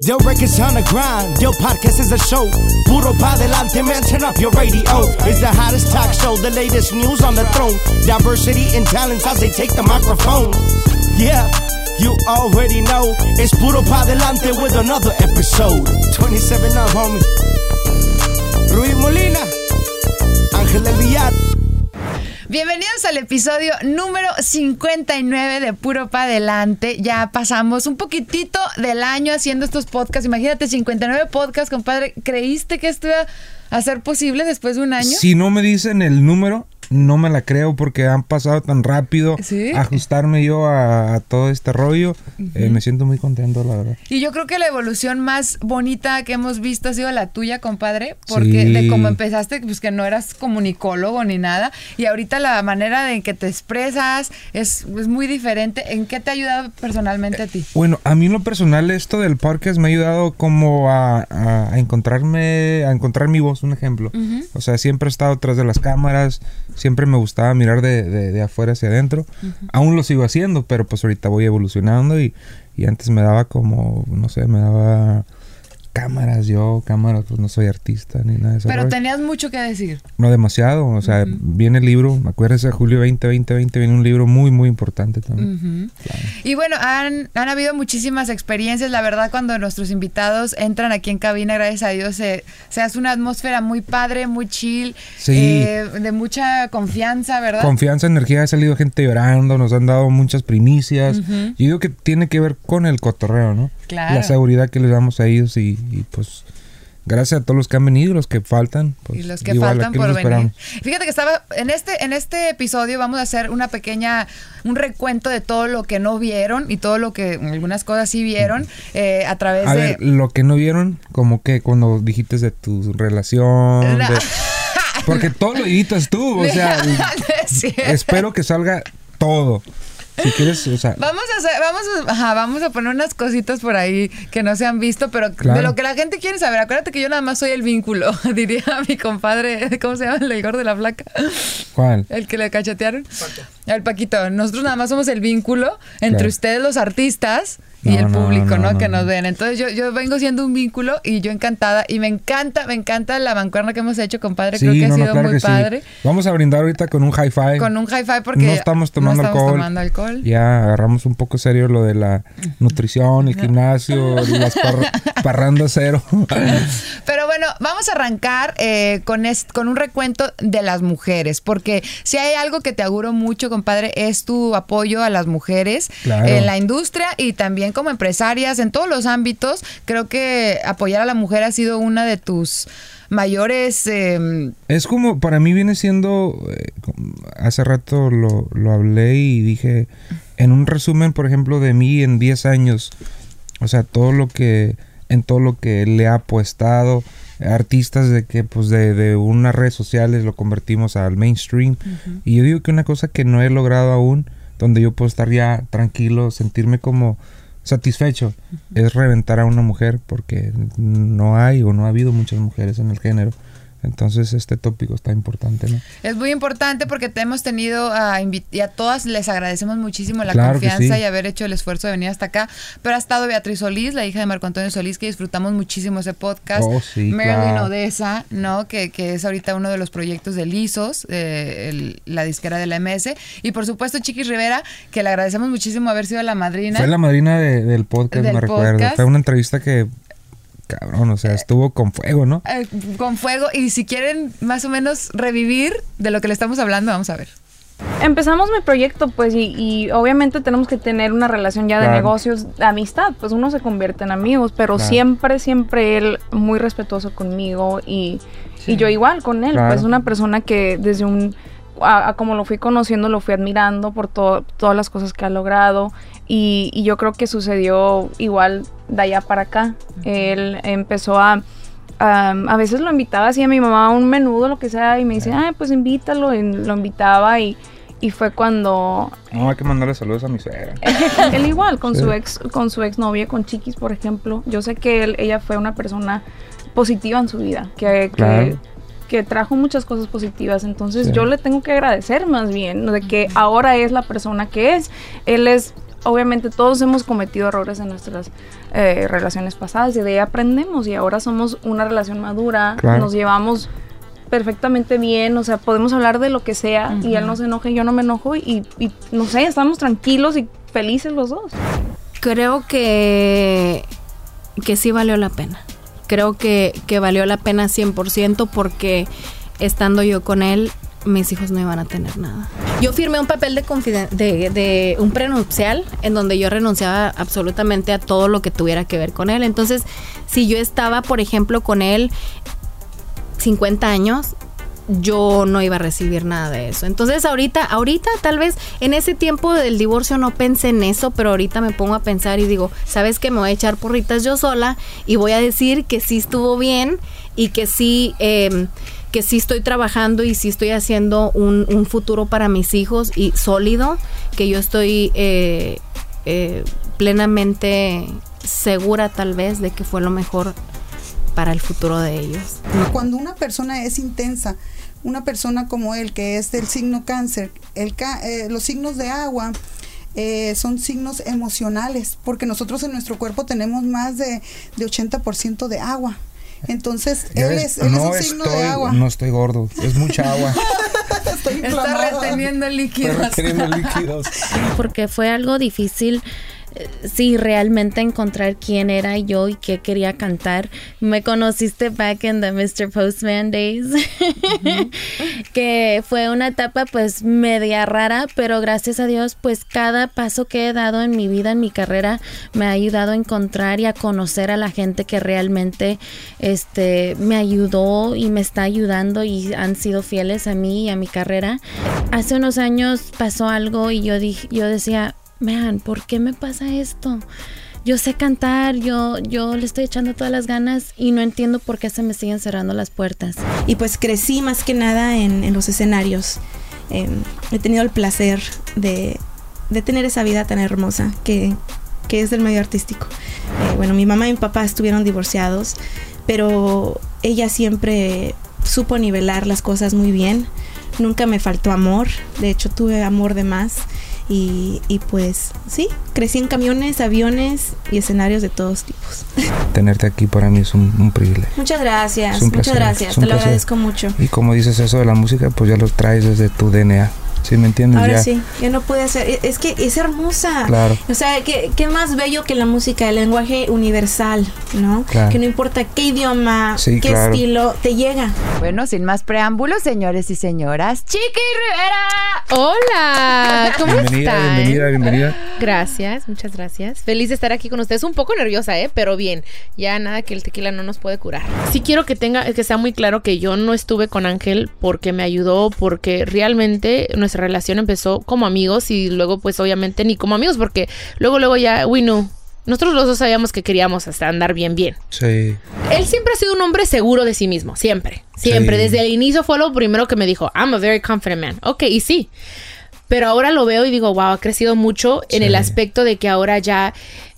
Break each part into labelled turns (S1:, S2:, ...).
S1: Del records on the grind, Del podcast is a show. Puro pa' delante, man, turn up your radio. It's the hottest talk show, the latest news on the throne. Diversity and talents as they take the microphone. Yeah, you already know. It's Puro pa' delante with another episode. 27 up, homie. Ruiz Molina, Ángel del Villar.
S2: Bienvenidos al episodio número 59 de Puro Pa' Delante. Ya pasamos un poquitito del año haciendo estos podcasts. Imagínate, 59 podcasts, compadre. ¿Creíste que esto iba a ser posible después de un año?
S3: Si no me dicen el número, no me la creo porque han pasado tan rápido.
S2: ¿Sí?
S3: Ajustarme yo a todo este rollo. Me siento muy contento, la verdad.
S2: Y yo creo que la evolución más bonita que hemos visto ha sido la tuya, compadre. Porque
S3: Sí.
S2: de cómo empezaste, pues que no eras comunicólogo ni nada. Y ahorita la manera en que te expresas es muy diferente. ¿En qué te ha ayudado personalmente a ti?
S3: Bueno, a mí en lo personal esto del podcast me ha ayudado como a encontrar mi voz, un ejemplo. O sea, siempre he estado tras de las cámaras, siempre me gustaba mirar de afuera hacia adentro. Aún lo sigo haciendo, pero pues ahorita voy evolucionando y antes me daba como, no sé, me daba cámaras, pues no soy artista ni nada de eso.
S2: Pero tenías mucho que decir.
S3: No demasiado, o sea, viene el libro, acuérdense, julio 2020 viene un libro muy, muy importante también. Claro.
S2: Y bueno, han habido muchísimas experiencias. La verdad, cuando nuestros invitados entran aquí en cabina, gracias a Dios, se hace una atmósfera muy padre, muy chill,
S3: Sí.
S2: de mucha confianza, ¿verdad?
S3: Confianza, energía, ha salido gente llorando, nos han dado muchas primicias. Yo digo que tiene que ver con el cotorreo, ¿no?
S2: Claro.
S3: La seguridad que les damos a ellos y pues gracias a todos los que han venido, los que faltan. Pues,
S2: Y los que
S3: igual,
S2: faltan
S3: aquí
S2: por
S3: los
S2: venir.
S3: esperamos.
S2: Fíjate que estaba en este episodio vamos a hacer un recuento de todo lo que no vieron y todo lo que algunas cosas sí vieron a través
S3: A
S2: de...
S3: ver, lo que no vieron, como que cuando dijiste de tu relación,
S2: No.
S3: porque todo lo editas tú, o sea,
S2: Sí.
S3: espero que salga todo. Si quieres, o sea,
S2: Vamos a poner unas cositas por ahí que no se han visto, pero
S3: Claro.
S2: de lo que la gente quiere saber. Acuérdate que yo nada más soy el vínculo, diría mi compadre, ¿cómo se llama? El gordo de la flaca.
S3: ¿cuál?
S2: El que le cachetearon. El Paquito. Nosotros nada más somos el vínculo entre
S3: Claro.
S2: ustedes, los artistas, y
S3: No,
S2: el
S3: no,
S2: público,
S3: no,
S2: que
S3: no.
S2: nos ven. Entonces yo vengo siendo un vínculo y yo encantada. Y me encanta la mancuerna que hemos hecho, compadre. Creo que ha sido
S3: claro
S2: muy
S3: que sí.
S2: padre.
S3: Vamos a brindar ahorita con un hi-fi.
S2: Con un hi-fi porque
S3: No estamos tomando alcohol. Ya agarramos un poco serio lo de la nutrición, el gimnasio, las parrandas cero.
S2: Pero bueno, vamos a arrancar con un recuento de las mujeres, porque si hay algo que te auguro mucho, compadre, es tu apoyo a las mujeres
S3: Claro.
S2: en la industria y también como empresarias, en todos los ámbitos. Creo que apoyar a la mujer ha sido una de tus mayores...
S3: Es como, para mí viene siendo, hace rato lo hablé y dije, en un resumen, por ejemplo, de mí en 10 años, o sea, en todo lo que le ha apostado, artistas de que pues de unas redes sociales lo convertimos al mainstream. Y yo digo que una cosa que no he logrado aún, donde yo puedo estar ya tranquilo, sentirme como satisfecho, es reventar a una mujer, porque no hay o no ha habido muchas mujeres en el género. Entonces este tópico está importante, ¿no?
S2: Es muy importante porque te hemos tenido y a todas les agradecemos muchísimo la
S3: Claro que
S2: confianza
S3: sí.
S2: y haber hecho el esfuerzo de venir hasta acá. Pero ha estado Beatriz Solís, la hija de Marco Antonio Solís, que disfrutamos muchísimo ese podcast.
S3: Oh, sí,
S2: Marilyn
S3: claro.
S2: Odessa, ¿no? Que es ahorita uno de los proyectos de Lizos, la disquera de la MS. Y por supuesto Chiquis Rivera, que le agradecemos muchísimo haber sido la madrina.
S3: Fue la madrina del podcast,
S2: Del
S3: me recuerdo.
S2: podcast.
S3: Fue una entrevista que, cabrón, o sea, estuvo con fuego, ¿no?
S2: Con fuego. Y si quieren más o menos revivir de lo que le estamos hablando, vamos a ver.
S4: Empezamos mi proyecto, pues, y obviamente tenemos que tener una relación ya de
S3: Claro.
S4: negocios, de amistad, pues uno se convierte en amigos, pero
S3: Claro.
S4: siempre él muy respetuoso conmigo y yo igual con él,
S3: Claro.
S4: pues una persona que desde a como lo fui conociendo, lo fui admirando por todas las cosas que ha logrado y yo creo que sucedió igual de allá para acá. Él empezó a veces lo invitaba así a mi mamá a un menudo, lo que sea, y me dice, pues invítalo, y lo invitaba y fue cuando...
S3: No, hay que mandarle saludos a mi suegra.
S4: Él igual, con
S3: Sí.
S4: su exnovia, con Chiquis, por ejemplo. Yo sé que ella fue una persona positiva en su vida,
S3: Claro.
S4: que trajo muchas cosas positivas. Entonces
S3: Sí.
S4: yo le tengo que agradecer más bien de que ahora es la persona que es. Él es obviamente todos hemos cometido errores en nuestras relaciones pasadas y de ahí aprendemos y ahora somos una relación madura, nos llevamos perfectamente bien, o sea, podemos hablar de lo que sea y él no se enoja y yo no me enojo y no sé, estamos tranquilos y felices los dos.
S5: Creo que sí valió la pena. Creo que valió la pena 100% porque estando yo con él, mis hijos no iban a tener nada. Yo firmé un papel de un prenupcial en donde yo renunciaba absolutamente a todo lo que tuviera que ver con él. Entonces, si yo estaba, por ejemplo, con él 50 años, yo no iba a recibir nada de eso. Entonces ahorita tal vez en ese tiempo del divorcio no pensé en eso, pero ahorita me pongo a pensar y digo, ¿sabes qué? Me voy a echar porritas yo sola y voy a decir que sí estuvo bien y que sí estoy trabajando y sí estoy haciendo un futuro para mis hijos y sólido, que yo estoy plenamente segura tal vez de que fue lo mejor para el futuro de ellos.
S6: Cuando una persona es intensa, una persona como él, que es del signo cáncer, los signos de agua son signos emocionales, porque nosotros en nuestro cuerpo tenemos más de 80% de agua. Entonces, él es un signo de agua.
S3: No estoy gordo, es mucha agua.
S2: Está reteniendo líquidos.
S5: Porque fue algo difícil. Sí, realmente encontrar quién era yo y qué quería cantar. Me conociste back in the Mr. Postman days. Que fue una etapa pues media rara, pero gracias a Dios pues cada paso que he dado en mi vida, en mi carrera, me ha ayudado a encontrar y a conocer a la gente que realmente me ayudó y me está ayudando y han sido fieles a mí y a mi carrera. Hace unos años pasó algo y yo decía, man, ¿por qué me pasa esto? Yo sé cantar, yo le estoy echando todas las ganas y no entiendo por qué se me siguen cerrando las puertas.
S7: Y pues crecí más que nada en los escenarios. He tenido el placer de tener esa vida tan hermosa que es del medio artístico. Bueno, mi mamá y mi papá estuvieron divorciados, pero ella siempre supo nivelar las cosas muy bien. Nunca me faltó amor, de hecho tuve amor de más. Y pues sí, crecí en camiones, aviones y escenarios de todos tipos.
S3: Tenerte aquí para mí es un privilegio.
S7: Muchas gracias,
S3: muchas
S7: gracias, te lo agradezco mucho.
S3: Y como dices eso de la música, pues ya lo traes desde tu DNA. ¿Sí me entiendes?
S7: Ahora
S3: ya.
S7: Sí, ya no puede ser. Es que es hermosa.
S3: Claro.
S7: O sea, ¿qué más bello que la música? El lenguaje universal, ¿no?
S3: Claro.
S7: Que no importa qué idioma,
S3: sí,
S7: qué estilo, te llega.
S2: Bueno, sin más preámbulos, señores y señoras, Chiqui Rivera.
S8: Hola, ¿cómo están?
S3: Bienvenida.
S8: Gracias, muchas gracias. Feliz de estar aquí con ustedes. Un poco nerviosa, pero bien. Ya nada que el tequila no nos puede curar. Sí quiero que sea muy claro que yo no estuve con Ángel porque me ayudó, porque realmente nuestra relación empezó como amigos y luego pues obviamente ni como amigos porque luego ya nosotros los dos sabíamos que queríamos hasta andar bien.
S3: Sí.
S8: Él siempre ha sido un hombre seguro de sí mismo, siempre. Sí. Desde el inicio fue lo primero que me dijo, I'm a very confident man. Ok, y sí, pero ahora lo veo y digo, wow, ha crecido mucho en el aspecto de que ahora ya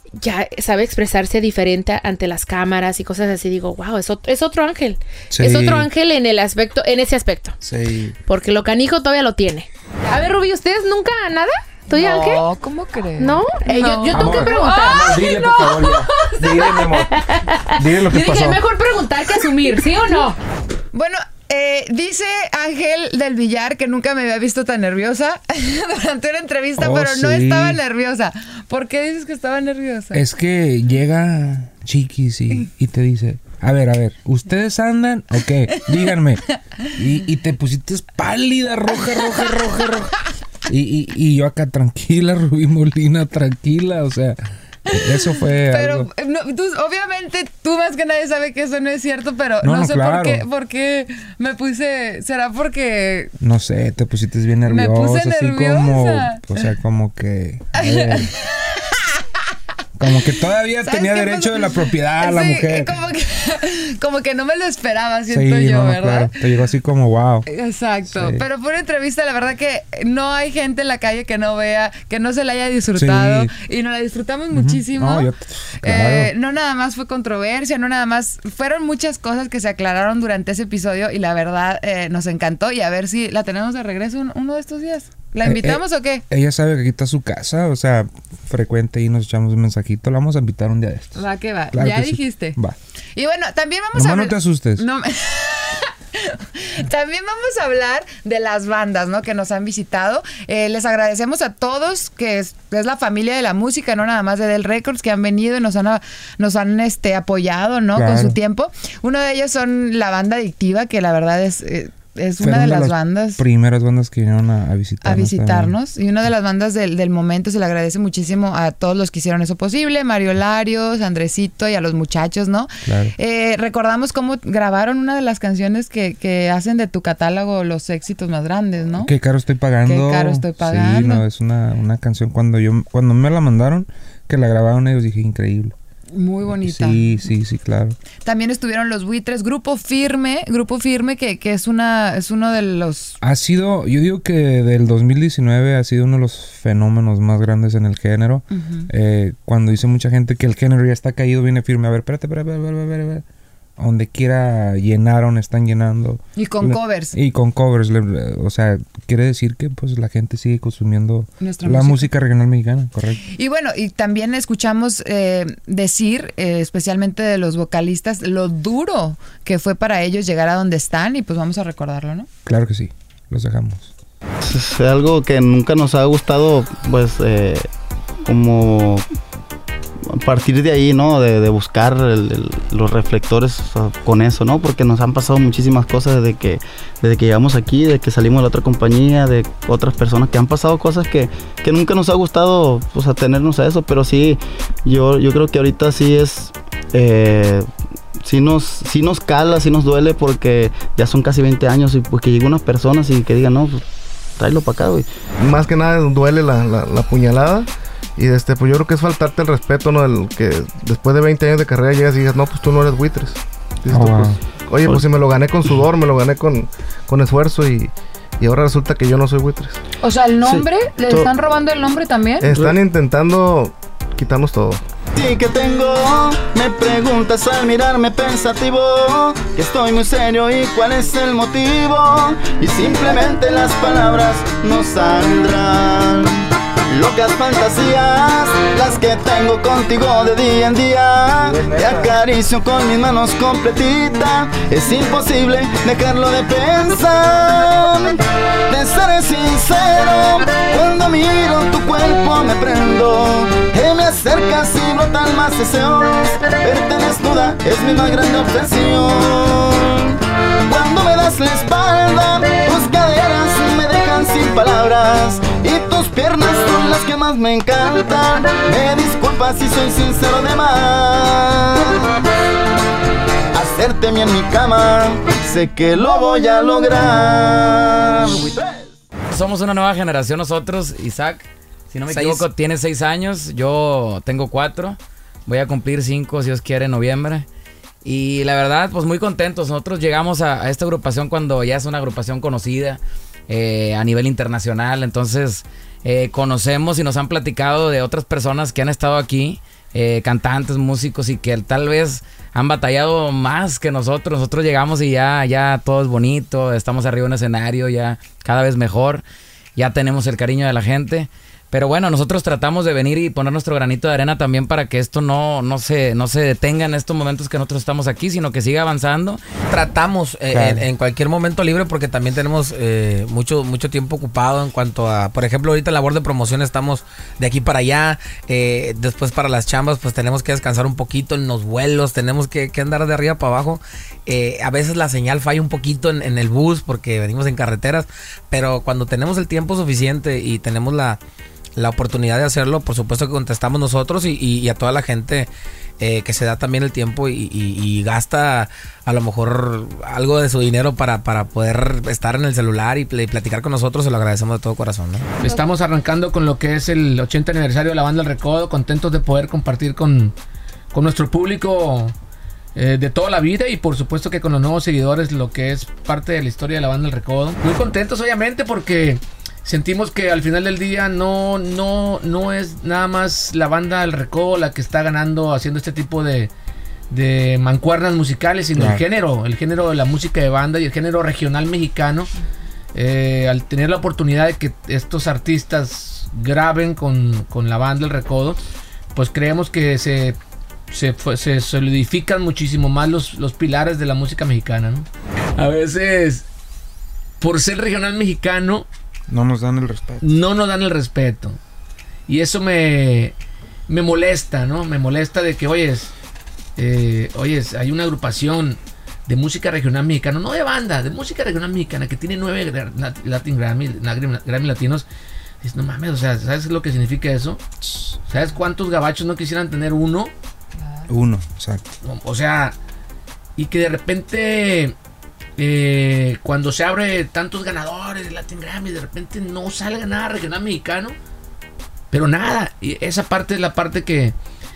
S8: sabe expresarse diferente ante las cámaras y cosas así. Digo, wow, es otro Ángel. Sí. Es otro Ángel en ese aspecto.
S3: Sí.
S8: Porque lo canijo todavía lo tiene. A ver, Rubí, ¿ustedes nunca nada? ¿Tú y Ángel?
S2: No, ¿cómo crees?
S8: ¿No? Yo tengo que preguntar.
S3: Dile, por favor, ya. Dile, mi amor. Dile lo que pasó.
S8: Yo dije, mejor preguntar que asumir, ¿sí o no?
S2: Bueno, dice Ángel del Villar que nunca me había visto tan nerviosa durante una entrevista, pero no estaba nerviosa. ¿Por qué dices que estaba nerviosa?
S3: Es que llega Chiquis y te dice, a ver, ¿ustedes andan? Ok, díganme. Y te pusiste pálida, roja. Y yo acá tranquila, Rubí Molina, tranquila, o sea... Eso fue
S2: pero
S3: algo.
S2: Obviamente tú más que nadie sabe que eso no es cierto, pero no sé
S3: claro.
S2: por qué me puse. ¿Será porque
S3: no sé, te pusiste bien nerviosa?
S2: Me puse nerviosa.
S3: Como, o sea, como que como que todavía tenía derecho de la propiedad la mujer.
S2: Como que no me lo esperaba, siento yo, ¿verdad?
S3: Claro, te llegó así como wow.
S2: Exacto. Sí. Pero por una entrevista, la verdad que no hay gente en la calle que no vea, que no se la haya disfrutado. Sí. Y nos la disfrutamos muchísimo.
S3: No, claro.
S2: No nada más fue controversia, no nada más. Fueron muchas cosas que se aclararon durante ese episodio y la verdad nos encantó. Y a ver si la tenemos de regreso uno de estos días. ¿La invitamos o qué?
S3: Ella sabe que aquí está su casa, o sea, frecuente y nos echamos un mensajito. La vamos a invitar un día de estos.
S2: Va que va,
S3: Claro
S2: ya
S3: que sí.
S2: dijiste.
S3: Va.
S2: Y bueno, también vamos
S3: Nomás
S2: a
S3: no te asustes.
S2: No me- También vamos a hablar de las bandas, ¿no? Que nos han visitado. Les agradecemos a todos, que es la familia de la música, no nada más de Del Records, que han venido y nos han apoyado, ¿no?
S3: Claro.
S2: Con su tiempo. Uno de ellos son la banda Adictiva, que la verdad es una de las bandas.
S3: Primeras bandas que vinieron a visitarnos.
S2: A visitarnos. Y una de las bandas del momento. Se le agradece muchísimo a todos los que hicieron eso posible. Mario Larios, Andresito y a los muchachos, ¿no?
S3: Claro.
S2: Recordamos cómo grabaron una de las canciones que hacen de tu catálogo los éxitos más grandes, ¿no?
S3: Qué caro estoy pagando.
S2: Qué caro estoy pagando.
S3: Sí, no, es una canción. Cuando me la mandaron, que la grabaron ellos, dije, increíble.
S2: Muy bonita.
S3: Sí, claro.
S2: También estuvieron los Buitres, Grupo Firme que es uno de los...
S3: Ha sido, yo digo que del 2019 ha sido uno de los fenómenos más grandes en el género.
S2: Uh-huh.
S3: Cuando dice mucha gente que el género ya está caído, viene Firme. A ver, espérate. Donde quiera están llenando.
S2: Y con covers.
S3: Y con covers, o sea, quiere decir que pues la gente sigue consumiendo
S2: nuestra
S3: la música regional mexicana, correcto.
S2: Y bueno, y también escuchamos decir, especialmente de los vocalistas, lo duro que fue para ellos llegar a donde están, y pues vamos a recordarlo, ¿no?
S3: Claro que sí, los dejamos.
S9: Es algo que nunca nos ha gustado, pues, como a partir de ahí, ¿no? De buscar los reflectores, o sea, con eso, ¿no? Porque nos han pasado muchísimas cosas desde que llegamos aquí, de que salimos de la otra compañía, de otras personas que han pasado cosas que nunca nos ha gustado, pues, atenernos a eso, pero sí, yo creo que ahorita sí es... Sí nos cala, sí nos duele, porque ya son casi 20 años y pues que lleguen unas personas y que digan, no, pues, tráelo para acá, güey.
S10: Más que nada duele la puñalada. Y pues yo creo que es faltarte el respeto, ¿no? El que después de 20 años de carrera llegas y digas, no, pues tú no eres Buitres. Dices,
S3: wow.
S10: pues, oye, pues si me lo gané con sudor, me lo gané con esfuerzo y ahora resulta que yo no soy Buitres.
S2: O sea, el nombre, ¿le están robando el nombre también?
S10: Están intentando quitarnos todo.
S9: Sí que tengo, me preguntas al mirarme pensativo, que estoy muy serio y cuál es el motivo, y simplemente las palabras no saldrán. Locas fantasías, las que tengo contigo de día en día, te acaricio con mis manos completita, es imposible dejarlo de pensar. Te seré sincero, cuando miro tu cuerpo me prendo, te me acercas y brotan más deseos, verte desnuda es mi más grande obsesión. Cuando me das la espalda, tus caderas me dejan sin palabras, y tus piernas son las que más me encantan. Me disculpas si soy sincero de más. Hacerte bien en mi cama, sé que lo voy a lograr.
S11: Somos una nueva generación nosotros. Isaac, si no me equivoco, tiene 6 años. Yo tengo 4. Voy a cumplir 5, si Dios quiere, en noviembre. Y la verdad, pues muy contentos. Nosotros llegamos a esta agrupación cuando ya es una agrupación conocida a nivel internacional. Entonces conocemos y nos han platicado de otras personas que han estado aquí, cantantes, músicos, y que tal vez han batallado más que nosotros. Nosotros llegamos y ya todo es bonito, estamos arriba en un escenario, ya cada vez mejor, ya tenemos el cariño de la gente. Pero bueno, nosotros tratamos de venir y poner nuestro granito de arena también para que esto no se detenga en estos momentos que nosotros estamos aquí, sino que siga avanzando.
S12: Tratamos en cualquier momento libre, porque también tenemos mucho tiempo ocupado en cuanto a, por ejemplo, ahorita en labor de promoción estamos de aquí para allá, después para las chambas pues tenemos que descansar un poquito en los vuelos, tenemos que andar de arriba para abajo. A veces la señal falla un poquito en el bus porque venimos en carreteras, pero cuando tenemos el tiempo suficiente y tenemos la oportunidad de hacerlo, por supuesto que contestamos nosotros y a toda la gente que se da también el tiempo y gasta a lo mejor algo de su dinero para poder estar en el celular y platicar con nosotros. Se lo agradecemos de todo corazón, ¿no?
S13: Estamos arrancando con lo que es el 80 aniversario de la banda El Recodo, contentos de poder compartir con nuestro público de toda la vida, y por supuesto que con los nuevos seguidores, lo que es parte de la historia de la banda El Recodo. Muy contentos obviamente porque sentimos que al final del día no es nada más la banda El Recodo la que está ganando haciendo este tipo de mancuernas musicales, sino el género de la música de banda y el género regional mexicano, al tener la oportunidad de que estos artistas graben con la banda El Recodo, pues creemos que se solidifican muchísimo más los pilares de la música mexicana, ¿no? A veces, por ser regional mexicano,
S3: no nos dan el respeto.
S13: No nos dan el respeto. Y eso me molesta, ¿no? Me molesta de que, oyes, hay una agrupación de música regional mexicana, no de banda, de música regional mexicana, que tiene 9 Latin Grammy latinos. No mames, o sea, ¿sabes lo que significa eso? ¿Sabes cuántos gabachos no quisieran tener uno?
S3: Uno, exacto.
S13: O sea, y que de repente, cuando se abre tantos ganadores de Latin Grammy, de repente no salga nada regional mexicano. Pero nada, y esa parte es la parte que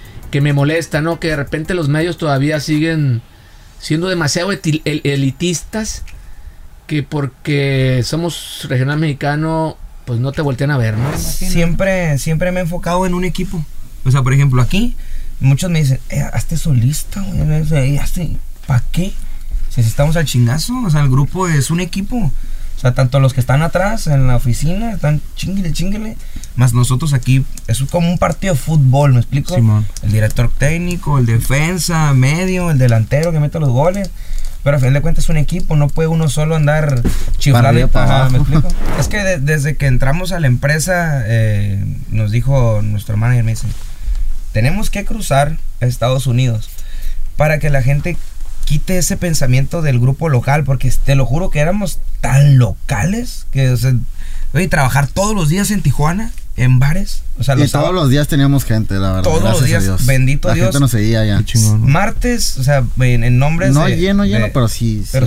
S13: me molesta, ¿no? Que de repente los medios todavía siguen siendo demasiado elitistas, que porque somos regional mexicano, pues no te voltean a ver, ¿no?
S14: Siempre me he enfocado en un equipo. O sea, por ejemplo, aquí muchos me dicen, hazte solista, güey, ¿para qué? Si estamos al chingazo, o sea, el grupo es un equipo. O sea, tanto los que están atrás en la oficina, están chinguele, más nosotros aquí, es como un partido de fútbol, ¿me explico?
S3: Simón.
S14: El director técnico, el defensa, medio, el delantero que mete los goles. Pero a fin de cuentas es un equipo, no puede uno solo andar chiflando y ¿me explico? Es que desde que entramos a la empresa, nos dijo nuestro manager, me dice, tenemos que cruzar a Estados Unidos para que la gente quite ese pensamiento del grupo local, porque te lo juro que éramos tan locales que, o sea, oye, trabajar todos los días en Tijuana, en bares, o sea,
S9: y todos los días teníamos gente, la verdad.
S14: Todos los días,
S9: Dios.
S14: bendito
S9: la
S14: Dios.
S9: La gente nos seguía ya.
S14: Martes, o sea, en nombres
S9: no lleno, pero sí.
S14: Pero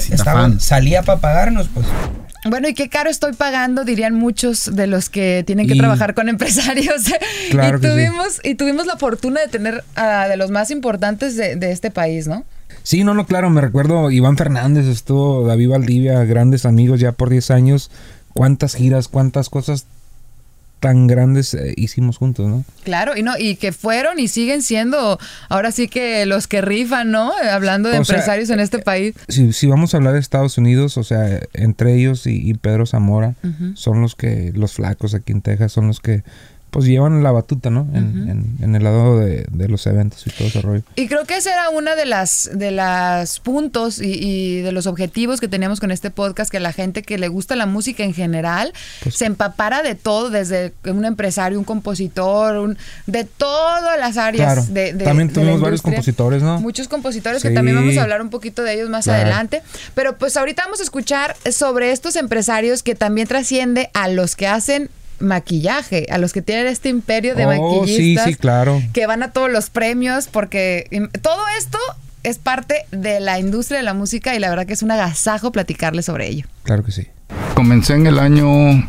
S14: salía para pagarnos, pues.
S2: Bueno, y qué caro estoy pagando, dirían muchos de los que tienen que trabajar con empresarios.
S3: Claro
S2: y tuvimos la fortuna de tener de los más importantes de este país, ¿no?
S3: Sí, no, claro, me recuerdo Iván Fernández, estuvo David Valdivia, grandes amigos ya por 10 años. Cuántas giras, cuántas cosas tan grandes hicimos juntos, ¿no?
S2: Claro, y que fueron y siguen siendo ahora sí que los que rifan, ¿no? Hablando de empresarios en este país.
S3: Si vamos a hablar de Estados Unidos, o sea, entre ellos y Pedro Zamora, son los flacos aquí en Texas, son los que pues llevan la batuta, ¿no? En el lado de los eventos y todo ese rollo.
S2: Y creo que ese era una de las puntos y de los objetivos que teníamos con este podcast, que la gente que le gusta la música en general pues, se empapara de todo, desde un empresario, un compositor, de todas las áreas.
S3: Claro. También tuvimos varios compositores, ¿no?
S2: Muchos compositores que también vamos a hablar un poquito de ellos más adelante. Pero pues ahorita vamos a escuchar sobre estos empresarios que también trasciende a los que hacen maquillaje, a los que tienen este imperio de maquillistas,
S3: sí, claro,
S2: que van a todos los premios, porque todo esto es parte de la industria de la música y la verdad que es un agasajo platicarles sobre ello.
S3: Claro que sí.
S15: Comencé en el año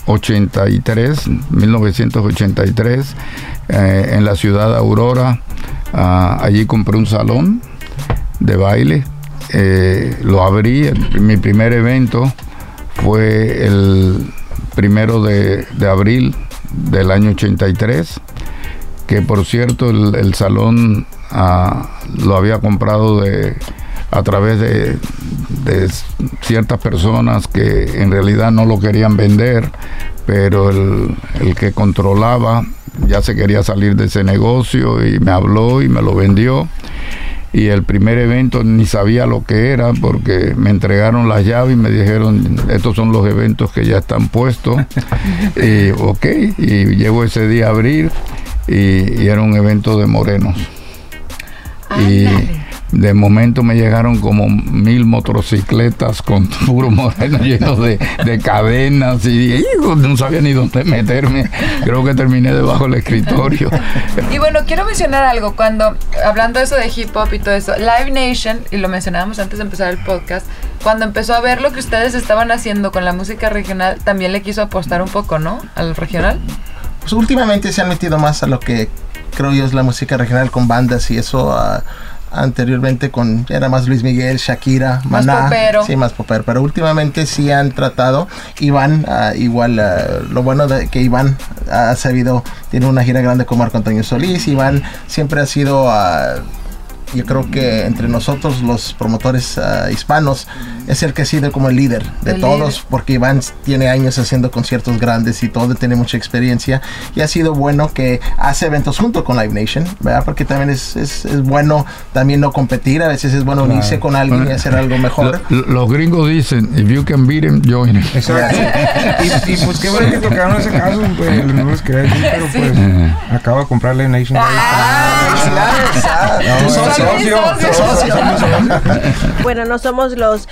S15: 1983, en la ciudad de Aurora. Allí compré un salón de baile, lo abrí. Mi primer evento fue el 1 de abril del año 83, que por cierto el salón lo había comprado a través de ciertas personas que en realidad no lo querían vender, pero el que controlaba ya se quería salir de ese negocio y me habló y me lo vendió. Y el primer evento ni sabía lo que era, porque me entregaron las llaves y me dijeron, estos son los eventos que ya están puestos. Y llego ese día a abrir y era un evento de morenos. Y de momento me llegaron como 1000 motocicletas con puro moreno llenos de cadenas y no sabía ni dónde meterme. Creo que terminé debajo del escritorio.
S2: Y bueno, quiero mencionar algo. Hablando de eso de hip hop y todo eso, Live Nation, y lo mencionábamos antes de empezar el podcast, cuando empezó a ver lo que ustedes estaban haciendo con la música regional, también le quiso apostar un poco, ¿no? Al regional.
S16: Pues últimamente se han metido más a lo que creo yo es la música regional con bandas y eso. Anteriormente era más Luis Miguel, Shakira, Maná.
S2: Más popero.
S16: Sí, más popero. Pero últimamente sí han tratado. Iván, lo bueno de que Iván ha sabido, tiene una gira grande con Marco Antonio Solís. Iván siempre ha sido yo creo que entre nosotros los promotores hispanos es el que ha sido como el líder de todos, porque Iván tiene años haciendo conciertos grandes y todo, tiene mucha experiencia y ha sido bueno que hace eventos junto con Live Nation, ¿verdad? Porque también es bueno también no competir, a veces es bueno unirse con alguien y hacer algo mejor.
S15: Los gringos dicen, if you can beat him, join him.
S3: Exacto. y pues qué bueno que tocaron ese caso, pues no los quería decir, pero pues acabo de comprar Live Nation.
S17: Bueno, no somos los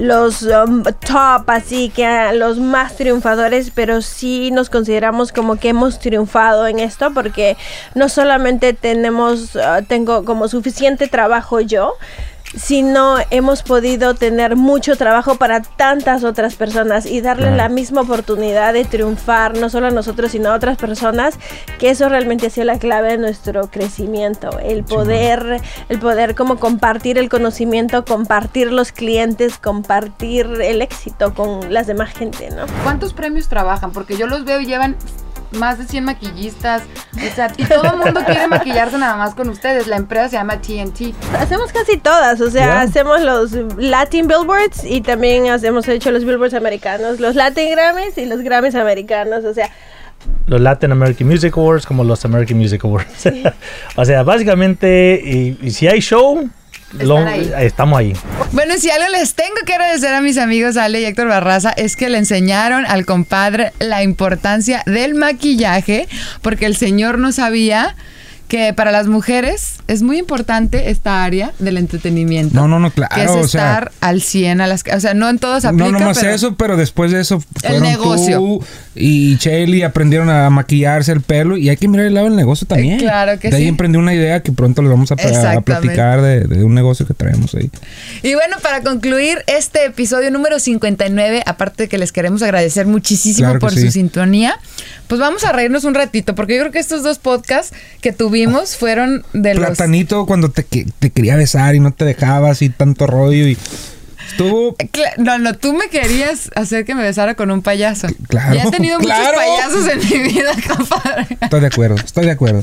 S17: top, así que los más triunfadores, pero sí nos consideramos como que hemos triunfado en esto, porque no solamente tengo como suficiente trabajo yo, sino hemos podido tener mucho trabajo para tantas otras personas y darle la misma oportunidad de triunfar, no solo a nosotros, sino a otras personas, que eso realmente ha sido la clave de nuestro crecimiento, el poder como compartir el conocimiento, compartir los clientes, compartir el éxito con las demás gente, ¿no?
S2: ¿Cuántos premios trabajan? Porque yo los veo y llevan más de 100 maquillistas, o sea, y todo el mundo quiere maquillarse nada más con ustedes. La empresa se llama TNT.
S17: Hacemos casi todas, o sea, hacemos los Latin Billboards y también hemos hecho los Billboards americanos, los Latin Grammys y los Grammys americanos, o sea,
S18: los Latin American Music Awards como los American Music Awards. Sí. O sea, básicamente, y si hay show, estamos ahí.
S2: Bueno, si algo les tengo que agradecer a mis amigos Ale y Héctor Barraza es que le enseñaron al compadre la importancia del maquillaje, porque el señor no sabía que para las mujeres es muy importante esta área del entretenimiento.
S3: No, claro.
S2: Que es estar al 100 a las... O sea, no en todos aplica,
S3: no nomás eso, pero después de eso
S2: fueron negocio.
S3: Tú y Shelly aprendieron a maquillarse el pelo y hay que mirar el lado del negocio también.
S2: Claro que sí.
S3: De ahí emprendí una idea que pronto les vamos a platicar de un negocio que traemos ahí.
S2: Y bueno, para concluir este episodio número 59, aparte de que les queremos agradecer muchísimo por su sintonía, pues vamos a reírnos un ratito, porque yo creo que estos dos podcasts que tuvimos fueron de
S3: Platanito, cuando te quería besar y no te dejabas y tanto rollo y estuvo...
S2: No, tú me querías hacer que me besara con un payaso.
S3: Claro.
S2: Ya he tenido muchos payasos en mi vida, compadre.
S3: Estoy de acuerdo.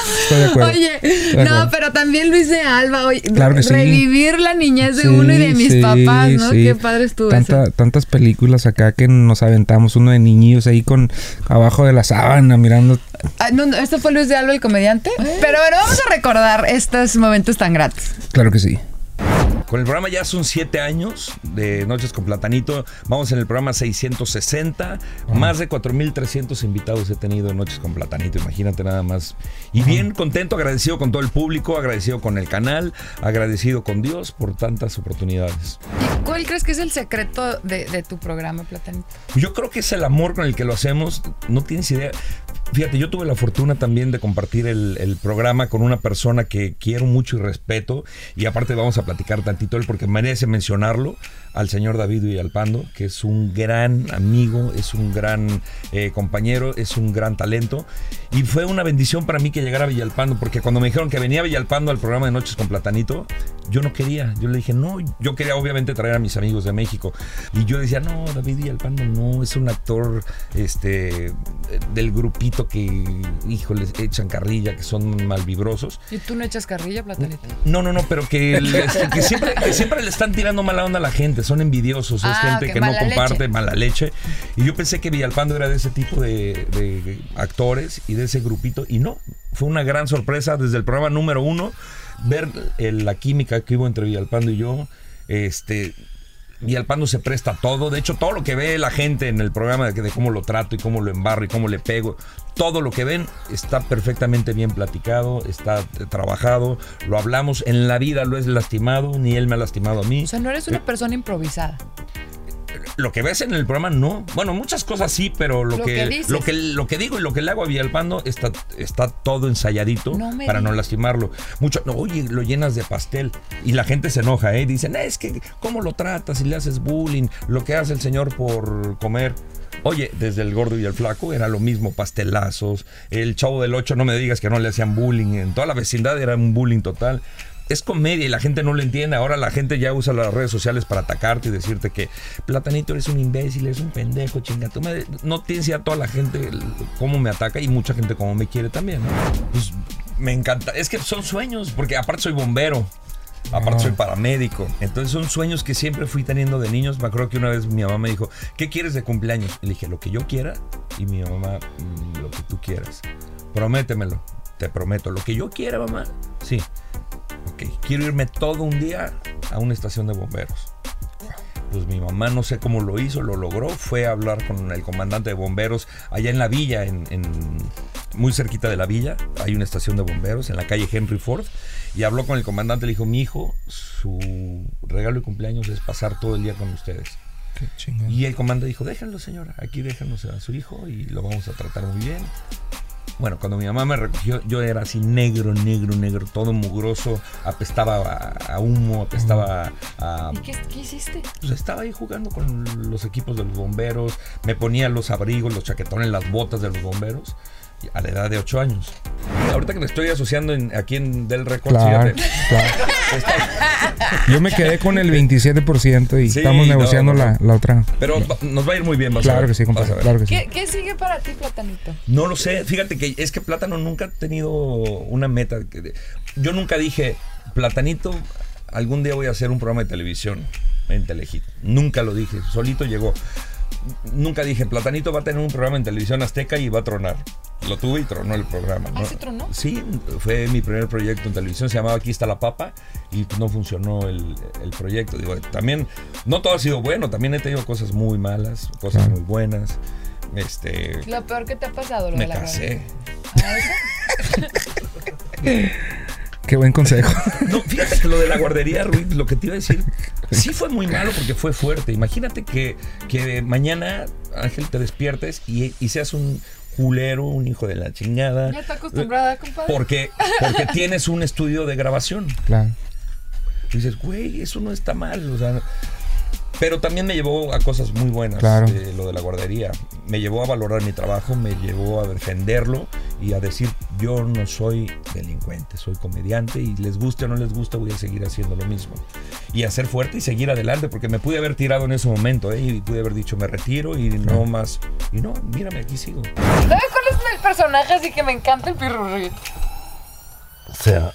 S2: Oye, pero también Luis de Alba,
S3: claro que
S2: revivir la niñez de uno y de mis papás, ¿no? Qué padre estuvo eso.
S3: Tantas películas acá que nos aventamos, uno de niños ahí abajo de la sábana mirando.
S2: ¿Esto fue Luis de Alba, el comediante? Pero bueno, vamos a recordar estos momentos tan gratos.
S3: Claro que sí.
S19: Con el programa ya son 7 años de Noches con Platanito. Vamos en el programa 660. Más de 4,300 invitados he tenido en Noches con Platanito. Imagínate nada más. Y bien contento, agradecido con todo el público, agradecido con el canal, agradecido con Dios por tantas oportunidades.
S2: ¿Y cuál crees que es el secreto de tu programa, Platanito?
S19: Yo creo que es el amor con el que lo hacemos. No tienes idea. Fíjate, yo tuve la fortuna también de compartir el programa con una persona que quiero mucho y respeto, y aparte vamos a platicar tantito él porque merece mencionarlo, al señor David Villalpando, que es un gran amigo, es un gran compañero, es un gran talento, y fue una bendición para mí que llegara Villalpando, porque cuando me dijeron que venía Villalpando al programa de Noches con Platanito, yo no quería, yo le dije no, yo quería obviamente traer a mis amigos de México, y yo decía no, David Villalpando no, es un actor del grupito que, híjole, echan carrilla, que son malvibrosos.
S2: ¿Y tú no echas carrilla, Platanito?
S19: No, pero que siempre le están tirando mala onda a la gente, son envidiosos, es gente que no comparte, mala leche. Y yo pensé que Villalpando era de ese tipo de actores y de ese grupito, y no, fue una gran sorpresa desde el programa número 1, ver la química que hubo entre Villalpando y yo. Villalpando se presta a todo, de hecho todo lo que ve la gente en el programa de cómo lo trato y cómo lo embarro y cómo le pego, todo lo que ven está perfectamente bien platicado, está trabajado, lo hablamos, en la vida lo he lastimado, ni él me ha lastimado a mí.
S2: O sea, no eres una persona improvisada.
S19: Lo que ves en el programa no, bueno, muchas cosas sí, pero lo que digo y lo que le hago a Villalpando está todo ensayadito para no lastimarlo. Oye, lo llenas de pastel y la gente se enoja, dicen, es que cómo lo tratas y le haces bullying, lo que hace el señor por comer. Oye, desde el gordo y el flaco era lo mismo, pastelazos. El Chavo del 8, no me digas que no le hacían bullying, en toda la vecindad era un bullying total. es comedia y la gente no lo entiende. Ahora la gente ya usa las redes sociales para atacarte y decirte que Platanito eres un imbécil, eres un pendejo, chinga tu madre. No tienes ya toda la gente cómo me ataca y mucha gente cómo me quiere también, ¿no? Pues me encanta. Es que son sueños, porque aparte soy bombero. Aparte soy paramédico. Entonces son sueños que siempre fui teniendo de niños. Me acuerdo que una vez mi mamá me dijo, ¿qué quieres de cumpleaños? Y le dije, lo que yo quiera. Y mi mamá, lo que tú quieras. Prométemelo. Te prometo. Lo que yo quiera, mamá. Sí. Ok. Quiero irme todo un día a una estación de bomberos. Pues mi mamá no sé cómo lo hizo, lo logró. Fue a hablar con el comandante de bomberos allá en la villa, muy cerquita de la villa. Hay una estación de bomberos en la calle Henry Ford. Y habló con el comandante, le dijo, mi hijo, su regalo de cumpleaños es pasar todo el día con ustedes.
S3: Qué chingón.
S19: Y el comandante dijo, déjenlo, señora, aquí déjenos a su hijo y lo vamos a tratar muy bien. Bueno, cuando mi mamá me recogió, yo era así negro, todo mugroso, apestaba a humo, apestaba a...
S2: ¿Y qué hiciste?
S19: Pues estaba ahí jugando con los equipos de los bomberos, me ponía los abrigos, los chaquetones, las botas de los bomberos, a la edad de 8 años. Ahorita que me estoy asociando aquí en Del Record,
S3: claro. Yo me quedé con el 27% y estamos negociando la otra.
S19: Pero nos va a ir muy bien,
S3: claro que sí, compadre. Claro que sí.
S2: ¿Qué sigue para ti, Platanito?
S19: No lo sé, fíjate que es que Plátano nunca ha tenido una meta. Yo nunca dije, Platanito, algún día voy a hacer un programa de televisión en Telehit. Nunca lo dije, solito llegó. Nunca dije, Platanito va a tener un programa en Televisión Azteca y va a tronar. Lo tuve y tronó el programa, ¿no?
S2: ¿Sí tronó?
S19: Sí, fue mi primer proyecto en televisión, se llamaba Aquí está la papa y no funcionó el proyecto. Digo, también, no todo ha sido bueno, también he tenido cosas muy malas, cosas muy buenas.
S2: Lo peor que te ha pasado,
S19: me casé.
S3: Qué buen consejo.
S19: No, fíjate que lo de la guardería, Ruiz, lo que te iba a decir, sí fue muy malo porque fue fuerte. Imagínate que mañana, Ángel, te despiertes y seas un culero, un hijo de la chingada.
S2: Ya está acostumbrada, compadre.
S19: Porque tienes un estudio de grabación.
S3: Claro.
S19: Y dices, güey, eso no está mal, o sea... Pero también me llevó a cosas muy buenas,
S3: claro.
S19: Lo de la guardería. Me llevó a valorar mi trabajo, me llevó a defenderlo y a decir, yo no soy delincuente, soy comediante y les guste o no les gusta, voy a seguir haciendo lo mismo. Y a ser fuerte y seguir adelante, porque me pude haber tirado en ese momento, y pude haber dicho, me retiro y no más. Y no, mírame, aquí sigo.
S2: ¿Sabes cuál es el personaje así que me encanta, el Pirurrit?
S20: O sea...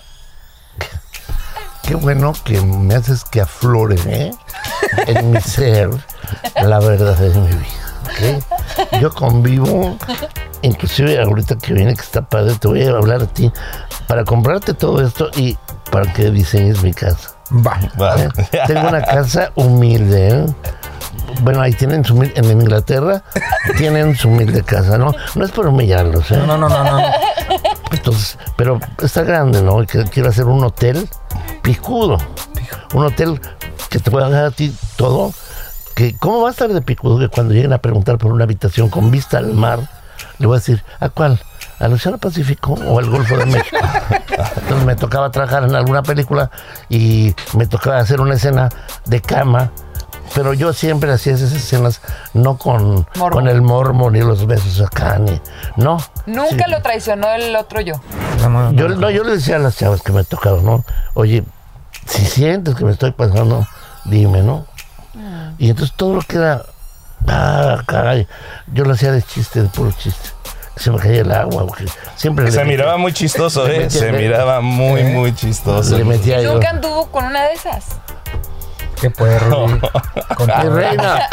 S20: Qué bueno que me haces que aflore en mi ser la verdad de mi vida, ¿ok? Yo convivo, inclusive ahorita que viene que está padre, te voy a hablar a ti para comprarte todo esto y para que diseñes mi casa.
S3: Va.
S20: Tengo una casa humilde, ¿eh? Bueno, ahí tienen su humilde, en Inglaterra tienen su humilde casa, ¿no? No es por humillarlos, ¿eh?
S12: No.
S20: Entonces, pero está grande, ¿no? Quiero hacer un hotel picudo. Un hotel que te pueda dar a ti todo. Que ¿cómo va a estar de picudo que cuando lleguen a preguntar por una habitación con vista al mar, le voy a decir, ¿a cuál? ¿Al Océano Pacífico o al Golfo de México? Entonces me tocaba trabajar en alguna película y me tocaba hacer una escena de cama. Pero yo siempre hacía esas escenas no con el mormo ni los besos acá, no.
S2: Nunca lo traicionó el otro yo.
S20: Yo le decía a las chavas que me tocaron, ¿no? Oye, si sientes que me estoy pasando, dime, ¿no? Y entonces todo lo que era, caray, yo lo hacía de chiste, de puro chiste. Se me caía el agua, porque siempre
S21: se miraba muy chistoso, se miraba muy chistoso.
S20: Le metía yo.
S2: ¿Nunca anduvo con una de esas?
S3: ¿Qué puede, Rubí?
S20: Con mi reina.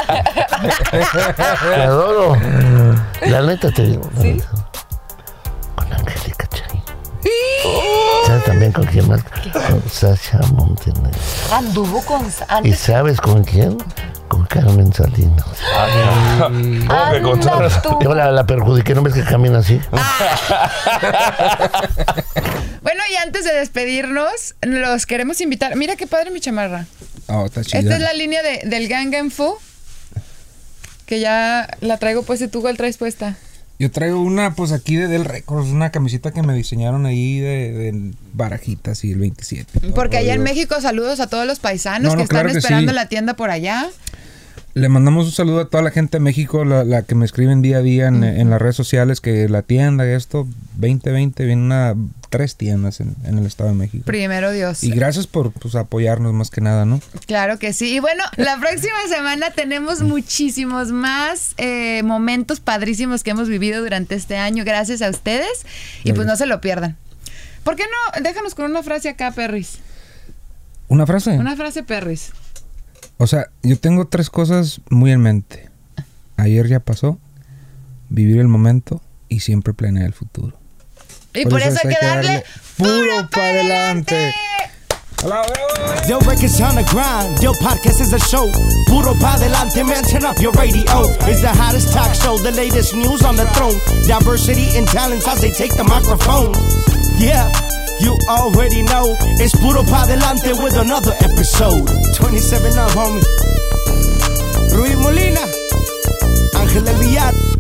S20: Te adoro. La neta te digo. ¿Sí? Con Angélica Chain. ¿Sabes también con quién más? Con Sasha Montenegro.
S2: Anduvo con...
S20: ¿Y sabes con quién? Con Carmen Salinas. Yo la perjudiqué, ¿no ves que camina así?
S2: Bueno, y antes de despedirnos, los queremos invitar. Mira qué padre mi chamarra.
S3: Oh, está chida.
S2: Esta es la línea del Gangnam Fu, que ya la traigo pues, y tú cuál traes puesta.
S3: Yo traigo una, pues aquí de Del Records, una camiseta que me diseñaron ahí de barajitas y el 27.
S2: Porque allá en México, saludos a todos los paisanos que están esperando la tienda por allá.
S3: Le mandamos un saludo a toda la gente de México, la que me escriben día a día en las redes sociales, que la tienda, esto, 2020, viene una 3 tiendas en el Estado de México.
S2: Primero Dios.
S3: Y gracias por pues, apoyarnos más que nada, ¿no?
S2: Claro que sí. Y bueno, la próxima semana tenemos muchísimos más momentos padrísimos que hemos vivido durante este año, gracias a ustedes. Y pues no se lo pierdan. ¿Por qué no? Déjanos con una frase acá, Perris.
S3: ¿Una frase?
S2: Una frase, Perris.
S3: O sea, yo tengo 3 cosas muy en mente. Ayer ya pasó, vivir el momento y siempre planear el futuro.
S2: Y por eso hay que darle puro para adelante.
S1: Yo, records on the grind. Yo, podcast is a show. Puro pa' delante, man, turn up your radio. It's the hottest talk show, the latest news on the throne. Diversity and talents as they take the microphone. Yeah, you already know. It's Puro pa' delante with another episode. 27 up, homie. Ruiz Molina, Ángel del Villar.